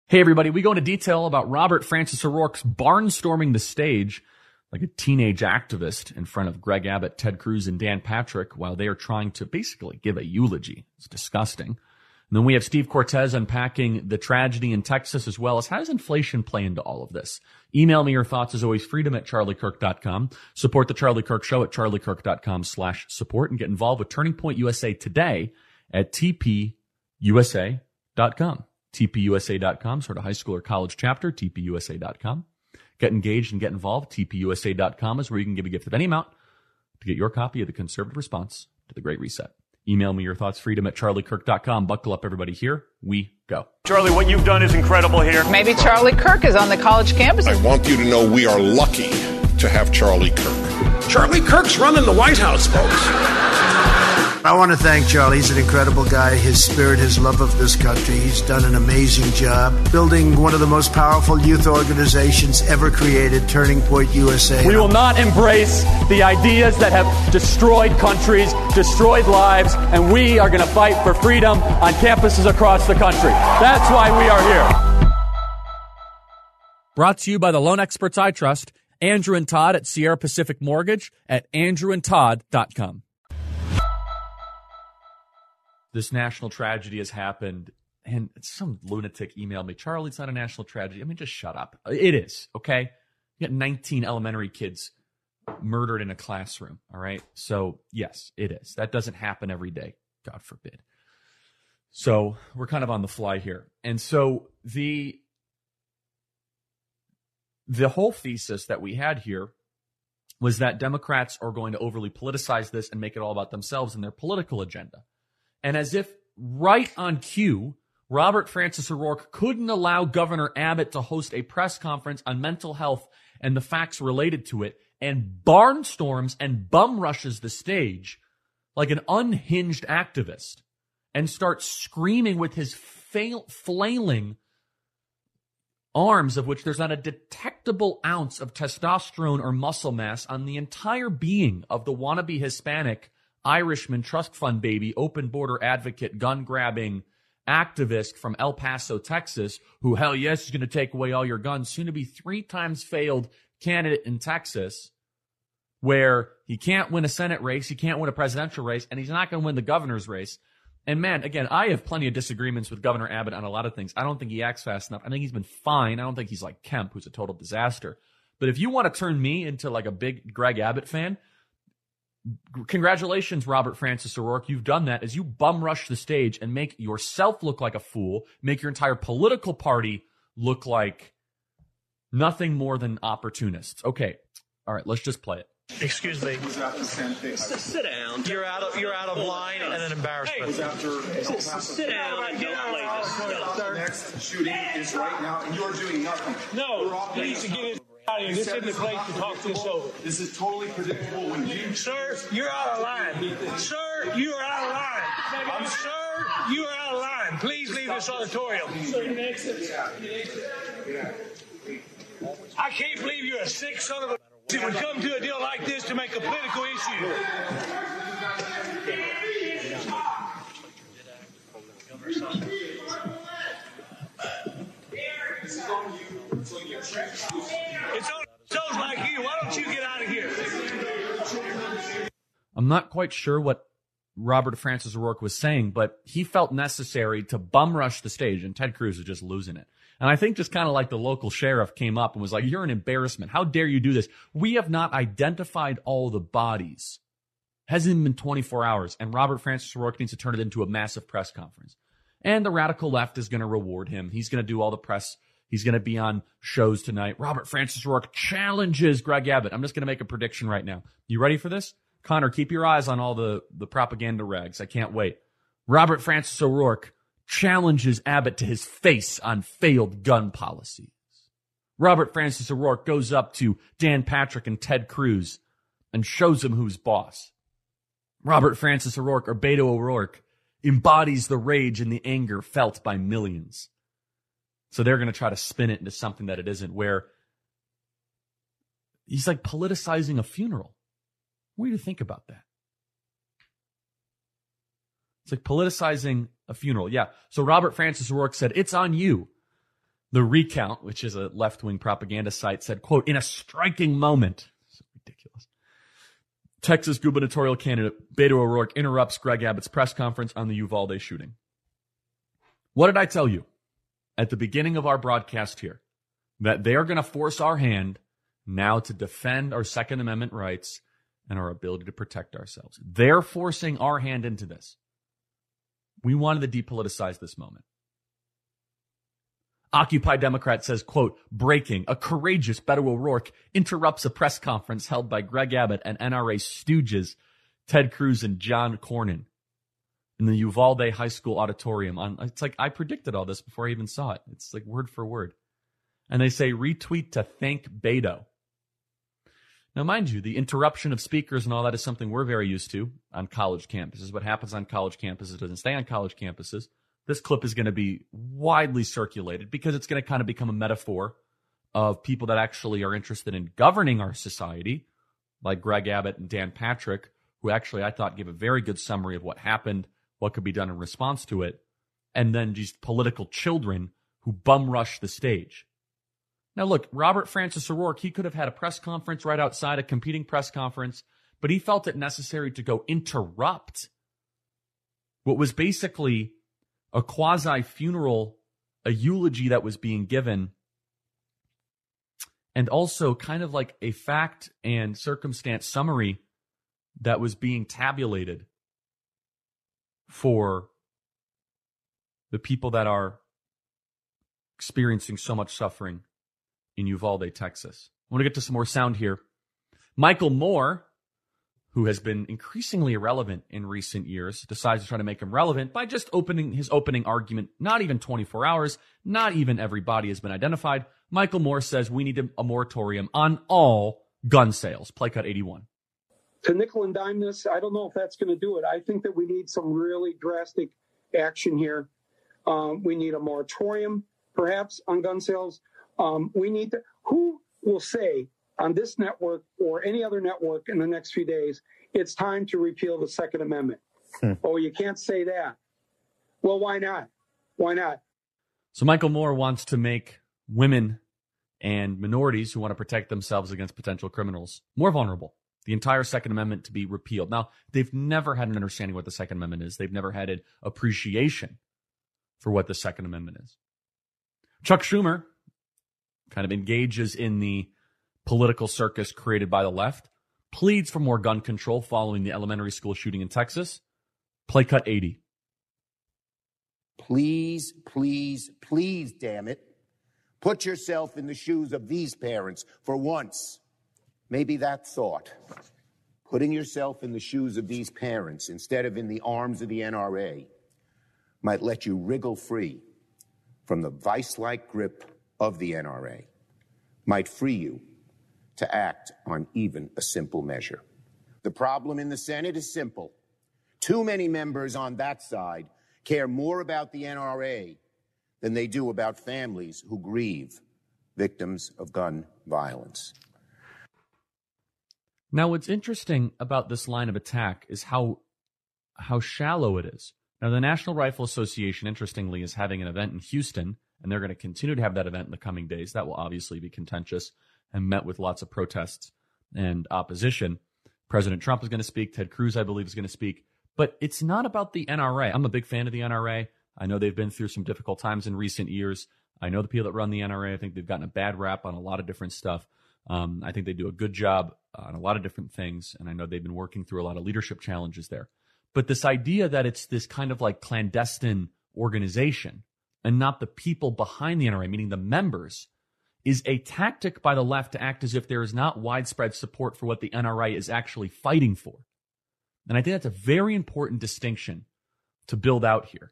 Hey everybody, we go into detail about Robert Francis O'Rourke's barnstorming the stage like a teenage activist in front of Greg Abbott, Ted Cruz, and Dan Patrick while they are trying to basically give a eulogy. It's disgusting. And then we have Steve Cortez unpacking the tragedy in Texas, as well as how does inflation play into all of this? Email me your thoughts, as always, freedom@charliekirk.com. Support the Charlie Kirk Show at charliekirk.com/support and get involved with Turning Point USA today at tpusa.com. tpusa.com, sort of high school or college chapter, tpusa.com. Get engaged and get involved. tpusa.com is where you can give a gift of any amount to get your copy of the conservative response to the Great Reset. Email me your thoughts, freedom@charliekirk.com. Buckle up, everybody. Here we go. Charlie, what you've done is incredible here. Maybe Charlie Kirk is on the college campus. I want you to know we are lucky to have Charlie Kirk. Charlie Kirk's running the White House, folks. I want to thank Charlie. He's an incredible guy. His spirit, his love of this country. He's done an amazing job building one of the most powerful youth organizations ever created, Turning Point USA. We will not embrace the ideas that have destroyed countries, destroyed lives, and we are going to fight for freedom on campuses across the country. That's why we are here. Brought to you by the loan experts I trust, Andrew and Todd at Sierra Pacific Mortgage at andrewandtodd.com. This national tragedy has happened, and some lunatic emailed me, Charlie, it's not a national tragedy. I mean, just shut up. It is, okay? You got 19 elementary kids murdered in a classroom, all right? So, yes, it is. That doesn't happen every day, God forbid. So, we're kind of on the fly here. And so, the whole thesis that we had here was that Democrats are going to overly politicize this and make it all about themselves and their political agenda. And as if right on cue, Robert Francis O'Rourke couldn't allow Governor Abbott to host a press conference on mental health and the facts related to it, and barnstorms and bum rushes the stage like an unhinged activist and starts screaming with his flailing arms, of which there's not a detectable ounce of testosterone or muscle mass on the entire being of the wannabe Hispanic Irishman trust fund baby, open border advocate, gun grabbing activist from El Paso, Texas, who, hell yes, is going to take away all your guns, soon to be 3 times failed candidate in Texas, where he can't win a Senate race, he can't win a presidential race, and he's not going to win the governor's race. And man, again, I have plenty of disagreements with Governor Abbott on a lot of things. I don't think he acts fast enough. I think he's been fine. I don't think he's like Kemp, who's a total disaster. But if you want to turn me into like a big Greg Abbott fan, congratulations, Robert Francis O'Rourke. You've done that as you bum rush the stage and make yourself look like a fool, make your entire political party look like nothing more than opportunists. Okay. All right. Let's just play it. Excuse me. Sit down. You're out of line and an embarrassment. Hey, sit down and don't play this. The next shooting is right now, and you're doing nothing. No, please get it. This isn't the place to talk this over. This is totally predictable when you... Sir, you're out of line. Sir, you are out of line. Sir, you are out of line. Please leave this auditorium. I can't believe you're a sick son of a... that would come to a deal like this to make a political issue. It's on those like you. Why don't you get out of here? I'm not quite sure what Robert Francis O'Rourke was saying, but he felt necessary to bum rush the stage, and Ted Cruz is just losing it. And I think just kind of like the local sheriff came up and was like, you're an embarrassment. How dare you do this? We have not identified all the bodies. Hasn't even been 24 hours, and Robert Francis O'Rourke needs to turn it into a massive press conference. And the radical left is going to reward him. He's going to do all the press. He's going to be on shows tonight. Robert Francis O'Rourke challenges Greg Abbott. I'm just going to make a prediction right now. You ready for this? Connor, keep your eyes on all the propaganda rags. I can't wait. Robert Francis O'Rourke challenges Abbott to his face on failed gun policies. Robert Francis O'Rourke goes up to Dan Patrick and Ted Cruz and shows him who's boss. Robert Francis O'Rourke, or Beto O'Rourke, embodies the rage and the anger felt by millions. So they're going to try to spin it into something that it isn't, where he's like politicizing a funeral. What do you think about that? It's like politicizing a funeral. Yeah. So Robert Francis O'Rourke said, it's on you. The Recount, which is a left-wing propaganda site, said, quote, in a striking moment, so ridiculous, Texas gubernatorial candidate Beto O'Rourke interrupts Greg Abbott's press conference on the Uvalde shooting. What did I tell you at the beginning of our broadcast here? That they are going to force our hand now to defend our Second Amendment rights and our ability to protect ourselves. They're forcing our hand into this. We wanted to depoliticize this moment. Occupy Democrat says, quote, breaking, a courageous Beto O'Rourke interrupts a press conference held by Greg Abbott and NRA stooges Ted Cruz and John Cornyn in the Uvalde High School auditorium. It's like I predicted all this before I even saw it. It's like word for word. And they say, retweet to thank Beto. Now, mind you, the interruption of speakers and all that is something we're very used to on college campuses. What happens on college campuses doesn't stay on college campuses. This clip is going to be widely circulated because it's going to kind of become a metaphor of people that actually are interested in governing our society, like Greg Abbott and Dan Patrick, who actually I thought gave a very good summary of what happened, what could be done in response to it, and then these political children who bum rush the stage. Now, look, Robert Francis O'Rourke, he could have had a press conference right outside, a competing press conference, but he felt it necessary to go interrupt what was basically a quasi-funeral, a eulogy that was being given, and also kind of like a fact and circumstance summary that was being tabulated for the people that are experiencing so much suffering in Uvalde, Texas. I want to get to some more sound here. Michael Moore, who has been increasingly irrelevant in recent years, decides to try to make him relevant by just opening his opening argument, not even 24 hours, not even every body has been identified. Michael Moore says we need a moratorium on all gun sales. Play cut 81. To nickel and dime this, I don't know if that's going to do it. I think that we need some really drastic action here. We need a moratorium, perhaps, on gun sales. We need to, who will say on this network or any other network in the next few days, it's time to repeal the Second Amendment? Oh, you can't say that. Well, why not? Why not? So Michael Moore wants to make women and minorities who want to protect themselves against potential criminals more vulnerable. The entire Second Amendment to be repealed. Now, they've never had an understanding what the Second Amendment is. They've never had an appreciation for what the Second Amendment is. Chuck Schumer kind of engages in the political circus created by the left, pleads for more gun control following the elementary school shooting in Texas. Play cut 80. Please, please, please, damn it. Put yourself in the shoes of these parents for once. Maybe that thought, putting yourself in the shoes of these parents instead of in the arms of the NRA, might let you wriggle free from the vice-like grip of the NRA, might free you to act on even a simple measure. The problem in the Senate is simple. Too many members on that side care more about the NRA than they do about families who grieve victims of gun violence. Now, what's interesting about this line of attack is how shallow it is. Now, the National Rifle Association, interestingly, is having an event in Houston, and they're going to continue to have that event in the coming days. That will obviously be contentious and met with lots of protests and opposition. President Trump is going to speak. Ted Cruz, I believe, is going to speak. But it's not about the NRA. I'm a big fan of the NRA. I know they've been through some difficult times in recent years. I know the people that run the NRA. I think they've gotten a bad rap on a lot of different stuff. I think they do a good job on a lot of different things, and I know they've been working through a lot of leadership challenges there. But this idea that it's this kind of like clandestine organization and not the people behind the NRA, meaning the members, is a tactic by the left to act as if there is not widespread support for what the NRA is actually fighting for. And I think that's a very important distinction to build out here.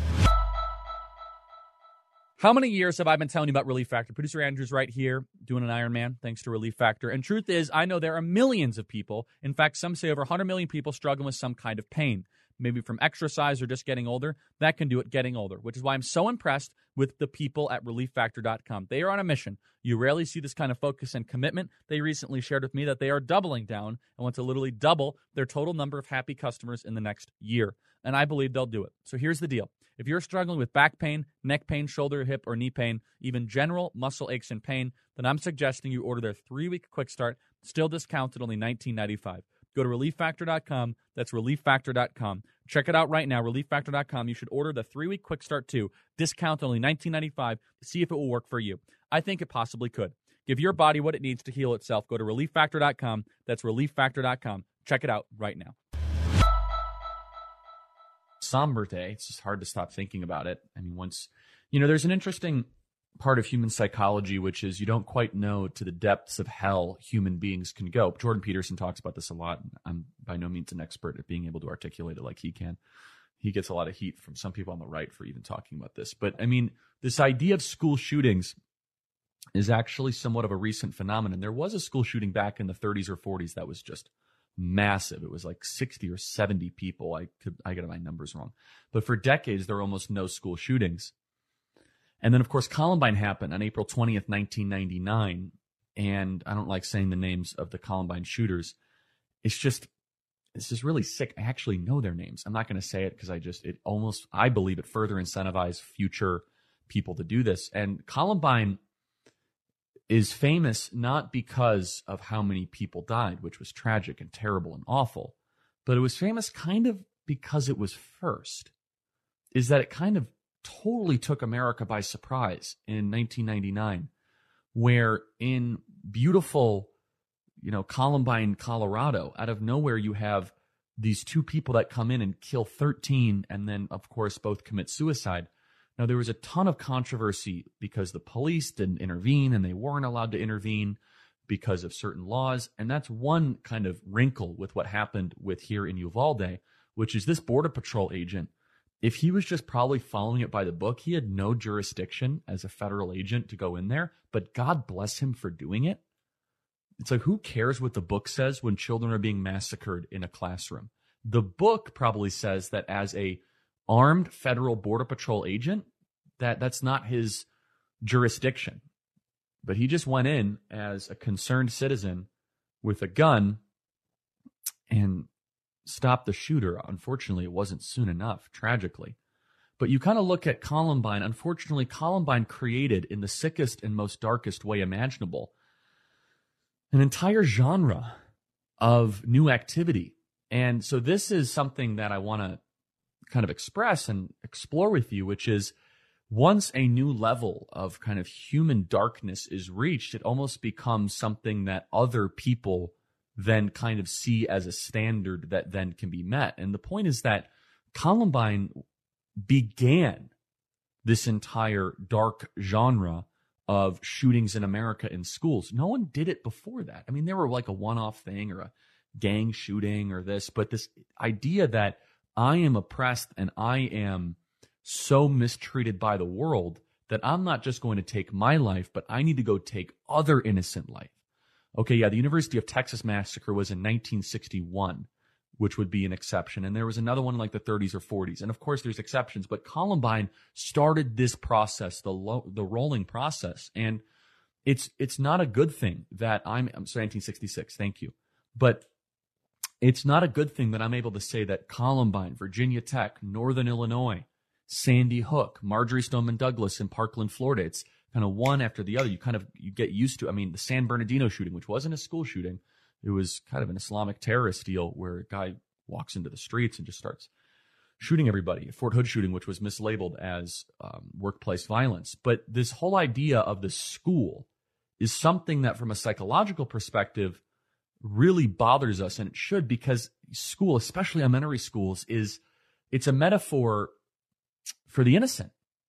How many years have I been telling you about Relief Factor? Producer Andrew's right here doing an Iron Man thanks to Relief Factor. And truth is, I know there are millions of people, in fact, some say over 100 million people struggling with some kind of pain, maybe from exercise or just getting older. That can do it getting older, which is why I'm so impressed with the people at ReliefFactor.com. They are on a mission. You rarely see this kind of focus and commitment. They recently shared with me that they are doubling down and want to literally double their total number of happy customers in the next year. And I believe they'll do it. So here's the deal. If you're struggling with back pain, neck pain, shoulder, hip, or knee pain, even general muscle aches and pain, then I'm suggesting you order their 3-week quick start, still discounted only $19.95. Go to ReliefFactor.com. That's ReliefFactor.com. Check it out right now, ReliefFactor.com. You should order the 3-week quick start too, discount only $19.95, to see if it will work for you. I think it possibly could. Give your body what it needs to heal itself. Go to ReliefFactor.com. That's ReliefFactor.com. Check it out right now. Somber day. It's just hard to stop thinking about it. I mean, there's an interesting part of human psychology, which is you don't quite know to the depths of hell human beings can go. Jordan Peterson talks about this a lot. I'm by no means an expert at being able to articulate it like he can. He gets a lot of heat from some people on the right for even talking about this. But I mean, this idea of school shootings is actually somewhat of a recent phenomenon. There was a school shooting back in the 30s or 40s that was just massive. It was like 60 or 70 people. I get my numbers wrong. But for decades, there were almost no school shootings. And then, of course, Columbine happened on April 20th, 1999. And I don't like saying the names of the Columbine shooters. It's just really sick. I actually know their names. I'm not going to say it because I believe it further incentivized future people to do this. And Columbine is famous not because of how many people died, which was tragic and terrible and awful, but it was famous kind of because it was first, is that it kind of totally took America by surprise in 1999, where in beautiful, Columbine, Colorado, out of nowhere, you have these two people that come in and kill 13 and then, of course, both commit suicide. Now, there was a ton of controversy because the police didn't intervene and they weren't allowed to intervene because of certain laws. And that's one kind of wrinkle with what happened with here in Uvalde, which is this Border Patrol agent. If he was just probably following it by the book, he had no jurisdiction as a federal agent to go in there, but God bless him for doing it. It's like, who cares what the book says when children are being massacred in a classroom? The book probably says that as a armed federal Border Patrol agent, that's not his jurisdiction. But he just went in as a concerned citizen with a gun and stopped the shooter. Unfortunately, it wasn't soon enough, tragically. But you kind of look at Columbine. Unfortunately, Columbine created, in the sickest and most darkest way imaginable, an entire genre of new activity. And so this is something that I want to kind of express and explore with you, which is once a new level of kind of human darkness is reached, it almost becomes something that other people then kind of see as a standard that then can be met. And the point is that Columbine began this entire dark genre of shootings in America in schools. No one did it before that. I mean, there were like a one-off thing or a gang shooting or this, but this idea that I am oppressed and I am so mistreated by the world that I'm not just going to take my life, but I need to go take other innocent life. Okay, yeah, the University of Texas massacre was in 1961, which would be an exception. And there was another one in like the 30s or 40s. And of course, there's exceptions. But Columbine started this process, the rolling process. And it's not a good thing that I'm sorry, 1966, thank you. But it's not a good thing that I'm able to say that Columbine, Virginia Tech, Northern Illinois, Sandy Hook, Marjorie Stoneman Douglas in Parkland, Florida. It's kind of one after the other. You get used to. I mean, the San Bernardino shooting, which wasn't a school shooting, it was kind of an Islamic terrorist deal where a guy walks into the streets and just starts shooting everybody. Fort Hood shooting, which was mislabeled as workplace violence. But this whole idea of the school is something that, from a psychological perspective, really bothers us, and it should, because school, especially elementary schools, it's a metaphor for the innocent.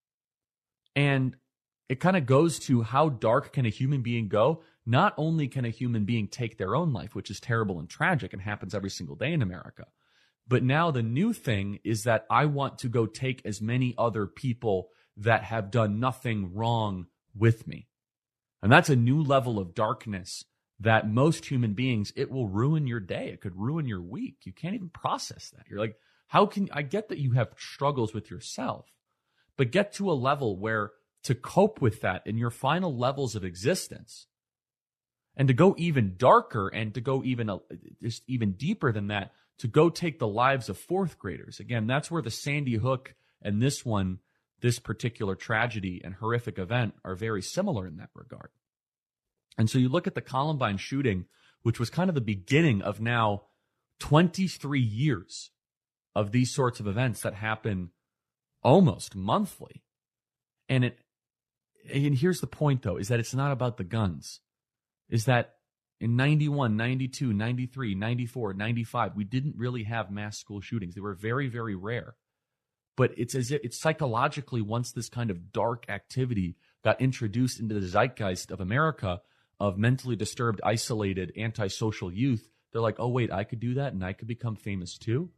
And it kind of goes to how dark can a human being go? Not only can a human being take their own life, which is terrible and tragic and happens every single day in America, but now the new thing is that I want to go take as many other people that have done nothing wrong with me. And that's a new level of darkness that most human beings, it will ruin your day. It could ruin your week. You can't even process that. You're like, I get that you have struggles with yourself, but get to a level where to cope with that in your final levels of existence, and to go even darker and to go even deeper than that, to go take the lives of fourth graders. Again, that's where the Sandy Hook And this particular tragedy and horrific event are very similar in that regard. And so you look at the Columbine shooting, which was kind of the beginning of now 23 years of these sorts of events that happen almost monthly. And here's the point, though, is that it's not about the guns. Is that in 91, 92, 93, 94, 95, we didn't really have mass school shootings. They were very, very rare. But it's as if it's psychologically, once this kind of dark activity got introduced into the zeitgeist of America, of mentally disturbed, isolated, antisocial youth, they're like, oh, wait, I could do that and I could become famous too?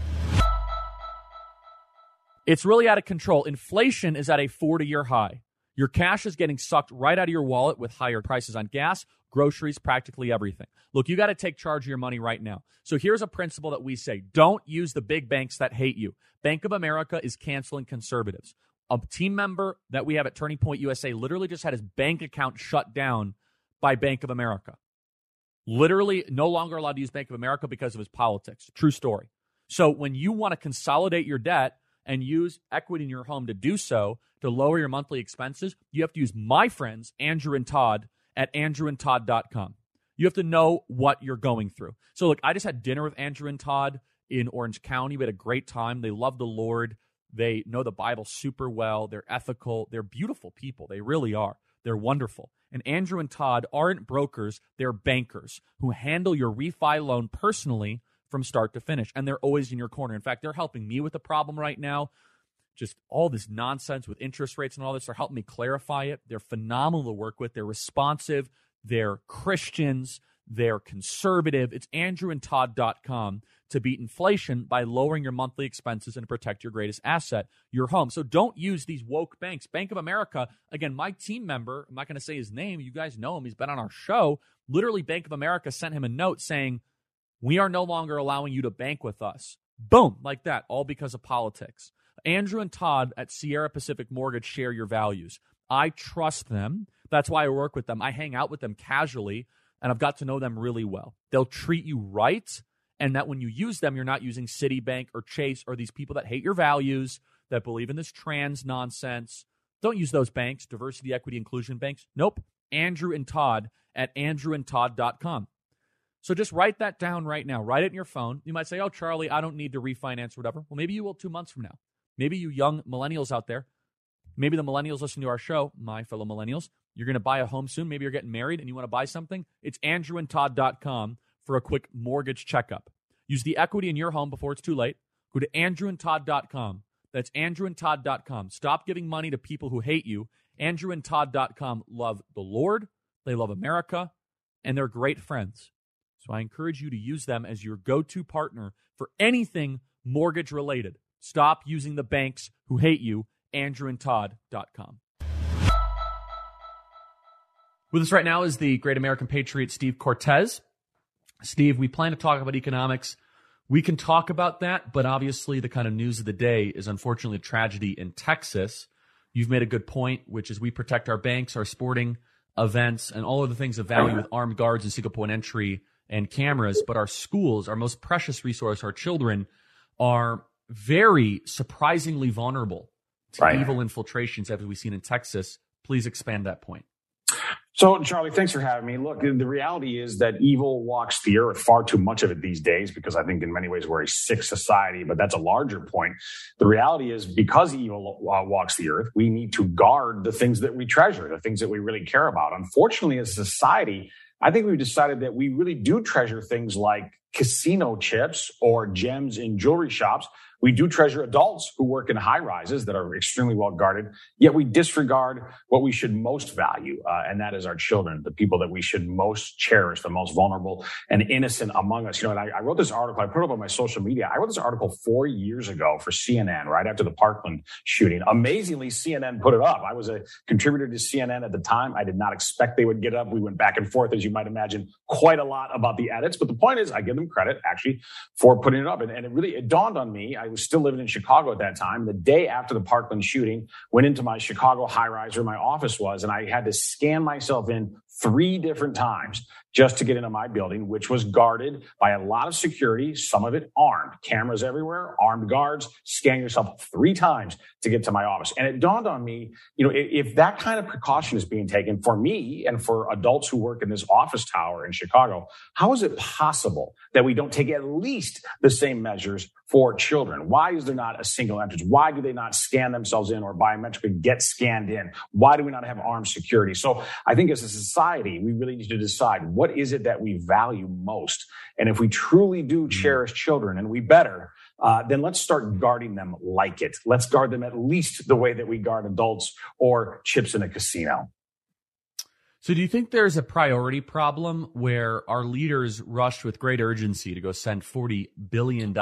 It's really out of control. Inflation is at a 40-year high. Your cash is getting sucked right out of your wallet with higher prices on gas, groceries, practically everything. Look, you got to take charge of your money right now. So here's a principle that we say. Don't use the big banks that hate you. Bank of America is canceling conservatives. A team member that we have at Turning Point USA literally just had his bank account shut down by Bank of America. Literally no longer allowed to use Bank of America because of his politics. True story. So when you want to consolidate your debt and use equity in your home to do so, to lower your monthly expenses, you have to use my friends, Andrew and Todd, at andrewandtodd.com. You have to know what you're going through. So look, I just had dinner with Andrew and Todd in Orange County. We had a great time. They love the Lord. They know the Bible super well. They're ethical. They're beautiful people. They really are. They're wonderful. And Andrew and Todd aren't brokers. They're bankers who handle your refi loan personally from start to finish. And they're always in your corner. In fact, they're helping me with the problem right now. Just all this nonsense with interest rates and all this. They're helping me clarify it. They're phenomenal to work with. They're responsive. They're Christians. They're conservative. It's andrewandtodd.com to beat inflation by lowering your monthly expenses and protect your greatest asset, your home. So don't use these woke banks. Bank of America, again, my team member, I'm not going to say his name. You guys know him. He's been on our show. Literally, Bank of America sent him a note saying, we are no longer allowing you to bank with us. Boom, like that, all because of politics. Andrew and Todd at Sierra Pacific Mortgage share your values. I trust them. That's why I work with them. I hang out with them casually, and I've got to know them really well. They'll treat you right, and that when you use them, you're not using Citibank or Chase or these people that hate your values, that believe in this trans nonsense. Don't use those banks, diversity, equity, inclusion banks. Nope. Andrew and Todd at andrewandtodd.com. So just write that down right now. Write it in your phone. You might say, oh, Charlie, I don't need to refinance or whatever. Well, maybe you will 2 months from now. Maybe you young millennials out there, maybe the millennials listening to our show, my fellow millennials, you're going to buy a home soon. Maybe you're getting married and you want to buy something. It's andrewandtodd.com for a quick mortgage checkup. Use the equity in your home before it's too late. Go to andrewandtodd.com. That's andrewandtodd.com. Stop giving money to people who hate you. Andrewandtodd.com love the Lord. They love America, and they're great friends. So I encourage you to use them as your go-to partner for anything mortgage related. Stop using the banks who hate you. andrewandtodd.com. With us right now is the great American patriot, Steve Cortes. Steve, we plan to talk about economics. We can talk about that, but obviously the kind of news of the day is unfortunately a tragedy in Texas. You've made a good point, which is we protect our banks, our sporting events, and all of the things of value with armed guards and single point entry and cameras, but our schools, our most precious resource, our children, are very surprisingly vulnerable to evil infiltrations, as we've seen in Texas. Please expand that point. So, Charlie, thanks for having me. Look, the reality is that evil walks the earth, far too much of it these days, because I think in many ways we're a sick society, but that's a larger point. The reality is because evil walks the earth, we need to guard the things that we treasure, the things that we really care about. Unfortunately, as a society, I think we've decided that we really do treasure things like casino chips or gems in jewelry shops. We do treasure adults who work in high rises that are extremely well guarded, yet we disregard what we should most value, and that is our children, the people that we should most cherish, the most vulnerable and innocent among us. You know, and I wrote this article, I put it up on my social media. I wrote this article 4 years ago for CNN, right after the Parkland shooting. Amazingly, CNN put it up. I was a contributor to CNN at the time. I did not expect they would get up. We went back and forth, as you might imagine, quite a lot about the edits. But the point is, I give them credit, actually, for putting it up. And it dawned on me. I was still living in Chicago at that time. The day after the Parkland shooting, went into my Chicago high-rise where my office was, and I had to scan myself in 3 different times just to get into my building, which was guarded by a lot of security, some of it armed. Cameras everywhere, armed guards, scan yourself 3 times to get to my office. And it dawned on me, if that kind of precaution is being taken for me and for adults who work in this office tower in Chicago, how is it possible that we don't take at least the same measures for children? Why is there not a single entrance? Why do they not scan themselves in or biometrically get scanned in? Why do we not have armed security? So I think as a society, we really need to decide what is it that we value most. And if we truly do cherish children, and we better, then let's start guarding them like it. Let's guard them at least the way that we guard adults or chips in a casino. So do you think there's a priority problem where our leaders rushed with great urgency to go send $40 billion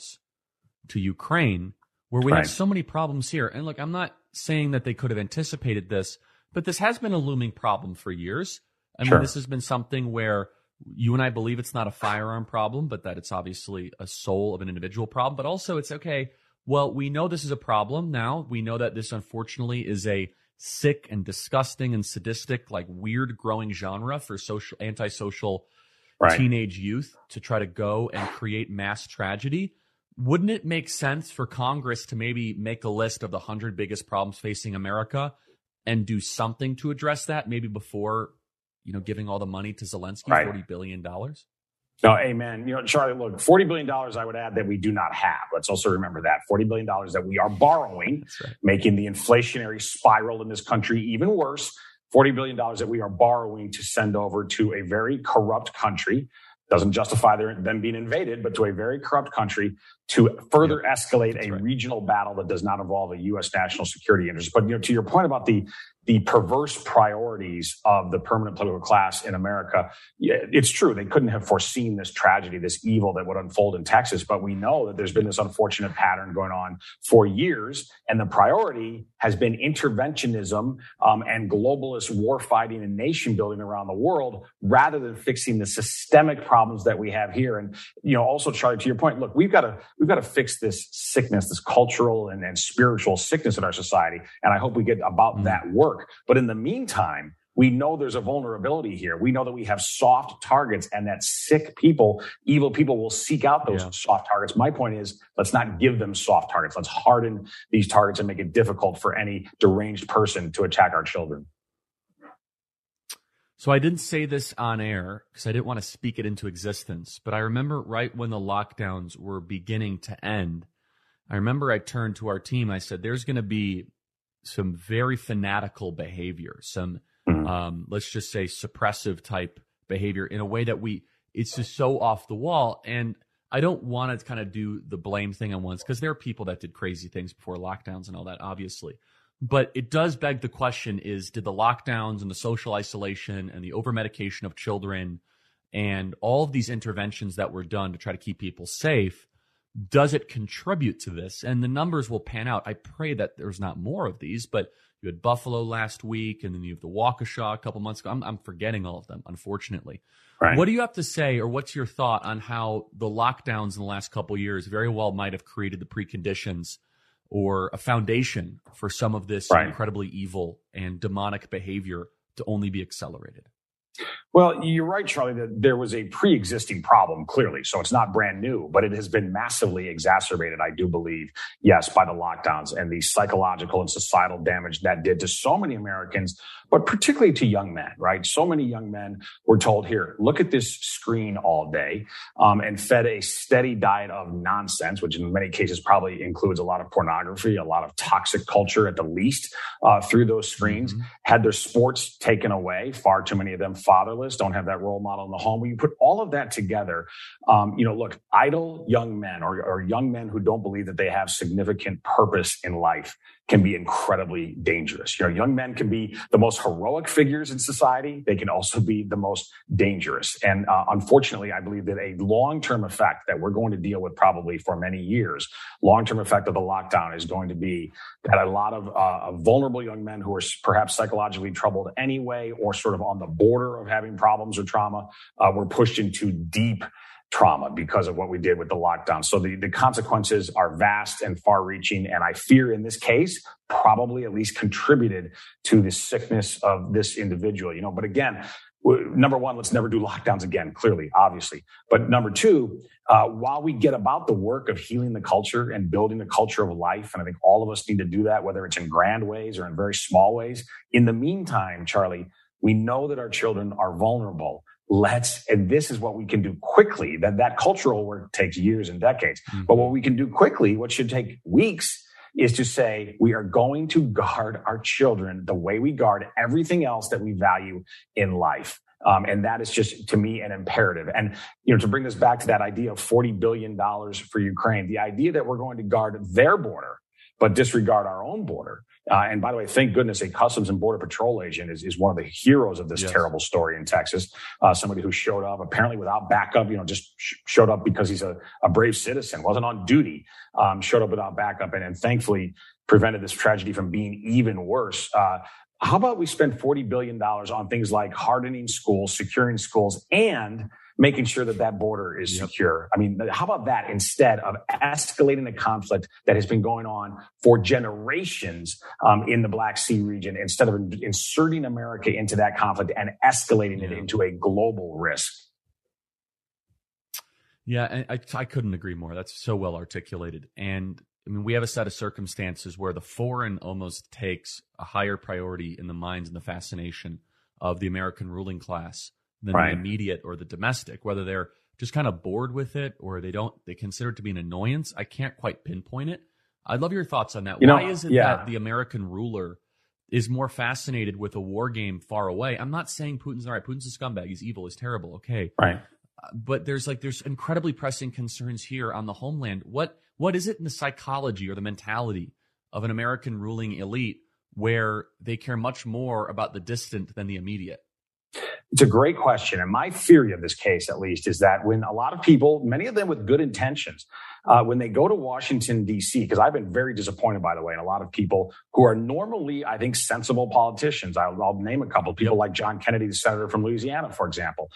to Ukraine, where we have so many problems here? And look, I'm not saying that they could have anticipated this, but this has been a looming problem for years. I mean, this has been something where you and I believe it's not a firearm problem, but that it's obviously a soul of an individual problem. But also it's okay. Well, we know this is a problem now. We know that this, unfortunately, is a sick and disgusting and sadistic, like weird growing genre for antisocial teenage youth to try to go and create mass tragedy. Wouldn't it make sense for Congress to maybe make a list of the 100 biggest problems facing America and do something to address that, maybe before giving all the money to Zelensky, $40 billion? No, amen. Charlie, look, $40 billion, I would add, that we do not have. Let's also remember that. $40 billion that we are borrowing, making the inflationary spiral in this country even worse. $40 billion that we are borrowing to send over to a very corrupt country. Doesn't justify them being invaded, but to a very corrupt country to further escalate a regional battle that does not involve a U.S. national security interest. But to your point about the perverse priorities of the permanent political class in America, it's true. They couldn't have foreseen this tragedy, this evil that would unfold in Texas. But we know that there's been this unfortunate pattern going on for years. And the priority has been interventionism and globalist war fighting and nation building around the world, rather than fixing the systemic problems that we have here. And, also, Charlie, to your point, look, we've got to fix this sickness, this cultural and spiritual sickness in our society. And I hope we get about that work. But in the meantime, we know there's a vulnerability here. We know that we have soft targets, and that sick people, evil people, will seek out those soft targets. My point is, let's not give them soft targets. Let's harden these targets and make it difficult for any deranged person to attack our children. So I didn't say this on air because I didn't want to speak it into existence, but I remember right when the lockdowns were beginning to end, I remember I turned to our team. I said, there's going to be some very fanatical behavior, some, let's just say, suppressive type behavior in a way that it's just so off the wall. And I don't want to kind of do the blame thing on once, because there are people that did crazy things before lockdowns and all that, obviously. But it does beg the question is, did the lockdowns and the social isolation and the over-medication of children and all of these interventions that were done to try to keep people safe, does it contribute to this? And the numbers will pan out. I pray that there's not more of these, but you had Buffalo last week, and then you have the Waukesha a couple months ago. I'm forgetting all of them, unfortunately. Right. What do you have to say, or what's your thought on how the lockdowns in the last couple of years very well might have created the preconditions or a foundation for some of this incredibly evil and demonic behavior to only be accelerated? Well, you're right, Charlie, that there was a pre-existing problem, clearly. So it's not brand new, but it has been massively exacerbated, I do believe, yes, by the lockdowns and the psychological and societal damage that did to so many Americans, but particularly to young men, right? So many young men were told, here, look at this screen all day, and fed a steady diet of nonsense, which in many cases probably includes a lot of pornography, a lot of toxic culture at the least, through those screens, had their sports taken away, far too many of them fatherless, don't have that role model in the home. When you put all of that together, look, idle young men or young men who don't believe that they have significant purpose in life can be incredibly dangerous. Young men can be the most heroic figures in society. They can also be the most dangerous. And unfortunately, I believe that a long-term effect that we're going to deal with probably for many years, long-term effect of the lockdown is going to be that a lot of vulnerable young men who are perhaps psychologically troubled anyway, or sort of on the border of having problems or trauma, were pushed into deep trauma because of what we did with the lockdown. So the consequences are vast and far-reaching, and I fear in this case probably at least contributed to the sickness of this individual. But again, number one, let's never do lockdowns again, clearly, obviously. But number two, while we get about the work of healing the culture and building the culture of life, and I think all of us need to do that, whether it's in grand ways or in very small ways, in the meantime, Charlie, we know that our children are vulnerable. And this is what we can do quickly. That cultural work takes years and decades. Mm-hmm. But what we can do quickly, what should take weeks, is to say we are going to guard our children the way we guard everything else that we value in life. And that is just, to me, an imperative. And, to bring this back to that idea of $40 billion for Ukraine, the idea that we're going to guard their border, but disregard our own border. And by the way, thank goodness a Customs and Border Patrol agent is one of the heroes of this terrible story in Texas. Somebody who showed up apparently without backup, just showed up because he's a brave citizen, wasn't on duty, showed up without backup and thankfully prevented this tragedy from being even worse. How about we spend $40 billion on things like hardening schools, securing schools, and making sure that border is secure? I mean, how about that instead of escalating the conflict that has been going on for generations in the Black Sea region, instead of inserting America into that conflict and escalating it into a global risk? Yeah, I couldn't agree more. That's so well articulated. And I mean, we have a set of circumstances where the foreign almost takes a higher priority in the minds and the fascination of the American ruling class than the immediate or the domestic, whether they're just kind of bored with it or they consider it to be an annoyance. I can't quite pinpoint it. I'd love your thoughts on that. Why is it that the American ruler is more fascinated with a war game far away? I'm not saying Putin's all right. Putin's a scumbag. He's evil. He's terrible. Okay. Right. But there's incredibly pressing concerns here on the homeland. What is it in the psychology or the mentality of an American ruling elite where they care much more about the distant than the immediate? It's a great question. And my theory of this case, at least, is that when a lot of people, many of them with good intentions, when they go to Washington, D.C., because I've been very disappointed, by the way, in a lot of people who are normally, I think, sensible politicians. I'll name a couple of people like John Kennedy, the senator from Louisiana, for example.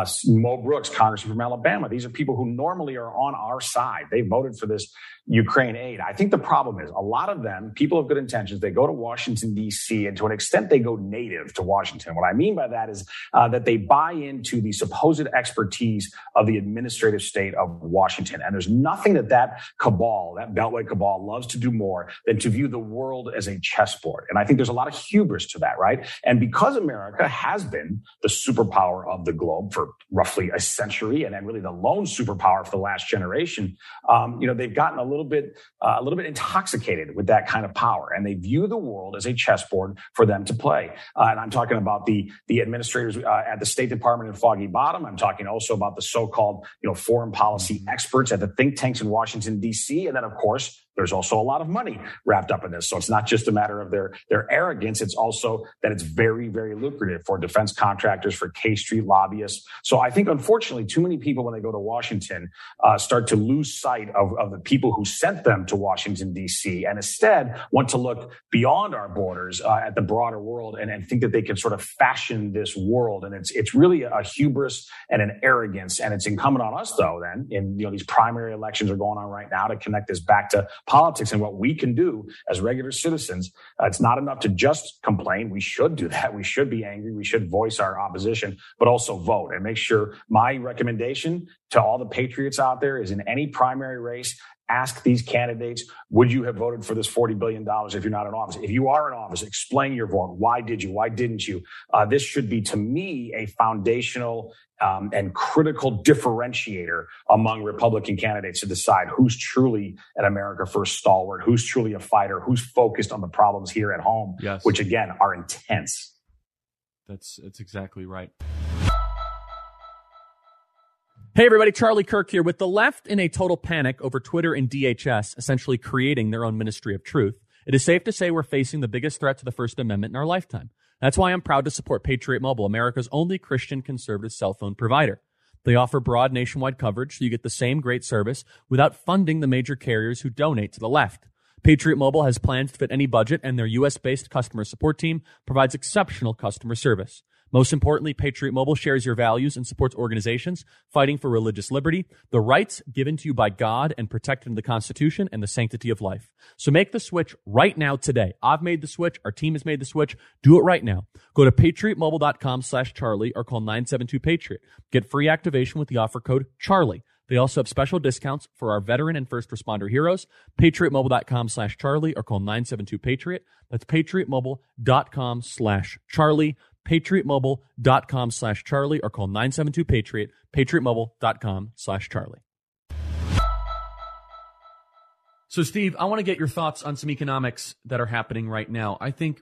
Mo Brooks, congressman from Alabama. These are people who normally are on our side. They voted for this Ukraine aid. I think the problem is a lot of them, people of good intentions, they go to Washington, D.C., and to an extent, they go native to Washington. What I mean by that is that they buy into the supposed expertise of the administrative state of Washington. And there's nothing that cabal, that Beltway cabal, loves to do more than to view the world as a chessboard. And I think there's a lot of hubris to that, right? And because America has been the superpower of the globe for roughly a century, and then really the lone superpower for the last generation, they've gotten a little bit intoxicated with that kind of power, and they view the world as a chessboard for them to play. And I'm talking about the administrators at the State Department in Foggy Bottom. I'm talking also about the so-called foreign policy experts at the think tanks in Washington, D.C. And then, of course, there's also a lot of money wrapped up in this. So it's not just a matter of their arrogance. It's also that it's very, very lucrative for defense contractors, for K Street lobbyists. So I think, unfortunately, too many people, when they go to Washington, start to lose sight of the people who sent them to Washington, D.C., and instead want to look beyond our borders at the broader world and think that they can sort of fashion this world. And it's really a hubris and an arrogance. And it's incumbent on us, though, then, in these primary elections are going on right now, to connect this back to politics and what we can do as regular citizens. It's not enough to just complain. We should do that. We should be angry. We should voice our opposition, but also vote and make sure. My recommendation to all the patriots out there is, in any primary race, ask these candidates, would you have voted for this $40 billion if you're not in office? If you are in office, explain your vote. Why did you? Why didn't you? This should be, to me, a foundational and critical differentiator among Republican candidates to decide who's truly an America First stalwart, who's truly a fighter, who's focused on the problems here at home, which, again, are intense. That's exactly right. Hey everybody, Charlie Kirk here. With the left in a total panic over Twitter and DHS essentially creating their own Ministry of Truth, it is safe to say we're facing the biggest threat to the First Amendment in our lifetime. That's why I'm proud to support Patriot Mobile, America's only Christian conservative cell phone provider. They offer broad nationwide coverage so you get the same great service without funding the major carriers who donate to the left. Patriot Mobile has plans to fit any budget, and their U.S.-based customer support team provides exceptional customer service. Most importantly, Patriot Mobile shares your values and supports organizations fighting for religious liberty, the rights given to you by God and protected in the Constitution, and the sanctity of life. So make the switch right now today. I've made the switch. Our team has made the switch. Do it right now. Go to patriotmobile.com/Charlie or call 972-PATRIOT. Get free activation with the offer code Charlie. They also have special discounts for our veteran and first responder heroes. patriotmobile.com/Charlie or call 972-PATRIOT. That's patriotmobile.com/Charlie. patriotmobile.com/Charlie or call 972-PATRIOT. patriotmobile.com/Charlie. So, Steve, I want to get your thoughts on some economics that are happening right now. I think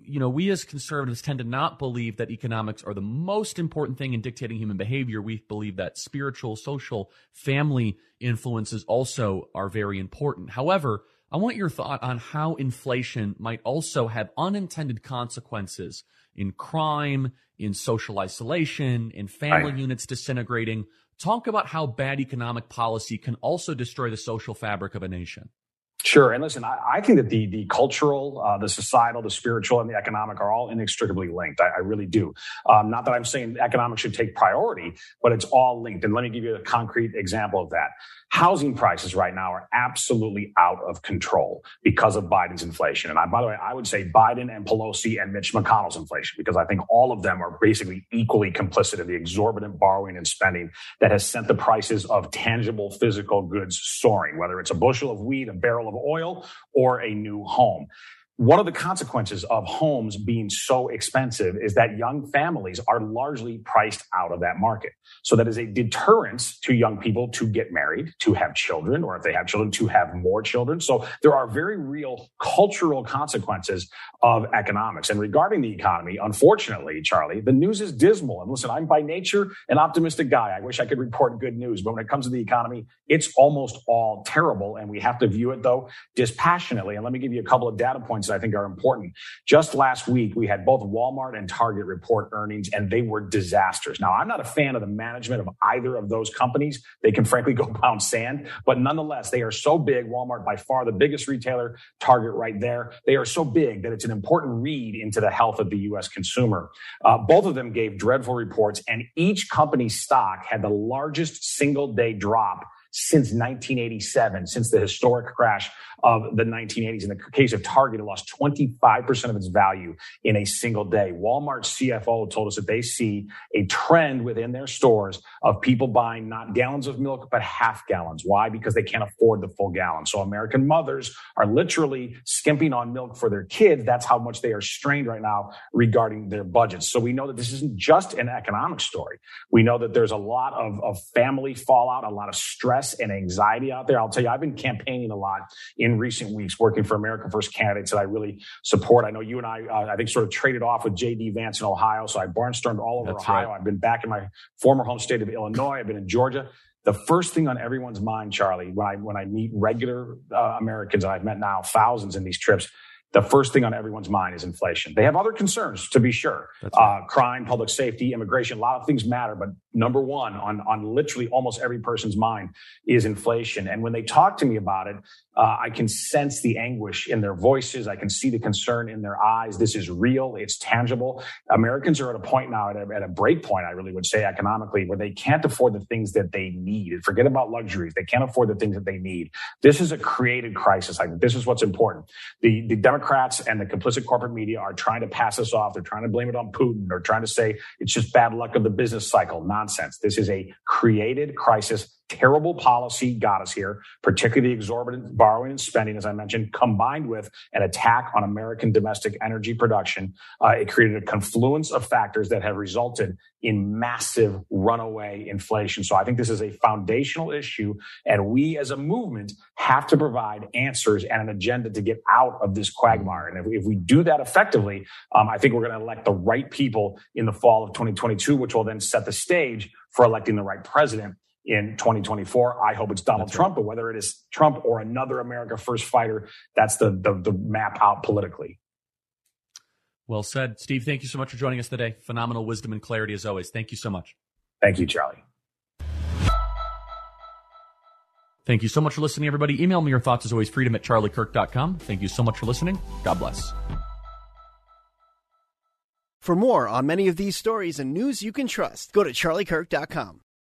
we as conservatives tend to not believe that economics are the most important thing in dictating human behavior. We believe that spiritual, social, family influences also are very important. However, I want your thought on how inflation might also have unintended consequences in crime, in social isolation, in family units disintegrating. Talk about how bad economic policy can also destroy the social fabric of a nation. Sure. And listen, I think that the cultural, the societal, the spiritual, and the economic are all inextricably linked. I really do. Not that I'm saying economics should take priority, but it's all linked. And let me give you a concrete example of that. Housing prices right now are absolutely out of control because of Biden's inflation. And by the way, I would say Biden and Pelosi and Mitch McConnell's inflation, because I think all of them are basically equally complicit in the exorbitant borrowing and spending that has sent the prices of tangible physical goods soaring, whether it's a bushel of wheat, a barrel of oil, or a new home. One of the consequences of homes being so expensive is that young families are largely priced out of that market. So that is a deterrence to young people to get married, to have children, or if they have children, to have more children. So there are very real cultural consequences of economics. And regarding the economy, unfortunately, Charlie, the news is dismal. And listen, I'm by nature an optimistic guy. I wish I could report good news. But when it comes to the economy, it's almost all terrible. And we have to view it, though, dispassionately. And let me give you a couple of data points that I think are important. Just last week, we had both Walmart and Target report earnings, and they were disasters. Now, I'm not a fan of the management of either of those companies. They can frankly go pound sand, but nonetheless, they are so big. Walmart by far the biggest retailer, Target right there. They are so big that it's an important read into the health of the U.S. consumer. Both of them gave dreadful reports, and each company's stock had the largest single day drop since 1987, since the historic crash of the 1980s. In the case of Target, it lost 25% of its value in a single day. Walmart's CFO told us that they see a trend within their stores of people buying not gallons of milk, but half gallons. Why? Because they can't afford the full gallon. So American mothers are literally skimping on milk for their kids. That's how much they are strained right now regarding their budgets. So we know that this isn't just an economic story. We know that there's a lot of family fallout, a lot of stress and anxiety out there. I'll tell you, I've been campaigning a lot in recent weeks, working for America First candidates that I really support. I know you and I think sort of traded off with J.D. Vance in Ohio. So I barnstormed all over Ohio. Right. I've been back in my former home state of Illinois. I've been in Georgia. The first thing on everyone's mind, Charlie, when I meet regular Americans, and I've met now thousands in these trips, the first thing on everyone's mind is inflation. They have other concerns, to be sure. Right. Crime, public safety, immigration, a lot of things matter. But number one on literally almost every person's mind is inflation. And when they talk to me about it, I can sense the anguish in their voices. I can see the concern in their eyes. This is real. It's tangible. Americans are at a point now, at a break point, I really would say economically, where they can't afford the things that they need. And forget about luxuries. They can't afford the things that they need. This is a created crisis. This is what's important. The Democrats and the complicit corporate media are trying to pass this off. They're trying to blame it on Putin. They're trying to say it's just bad luck of the business cycle. Nonsense. This is a created crisis. Terrible policy got us here, particularly the exorbitant borrowing and spending, as I mentioned, combined with an attack on American domestic energy production. It created a confluence of factors that have resulted in massive runaway inflation. So I think this is a foundational issue, and we as a movement have to provide answers and an agenda to get out of this quagmire. And if we do that effectively, I think we're going to elect the right people in the fall of 2022, which will then set the stage for electing the right president in 2024. I hope it's Donald Trump, but whether it is Trump or another America First fighter, that's the map out politically. Well said. Steve, thank you so much for joining us today. Phenomenal wisdom and clarity as always. Thank you so much. Thank you, Charlie. Thank you so much for listening, everybody. Email me your thoughts as always, freedom@charliekirk.com. Thank you so much for listening. God bless. For more on many of these stories and news you can trust, go to charliekirk.com.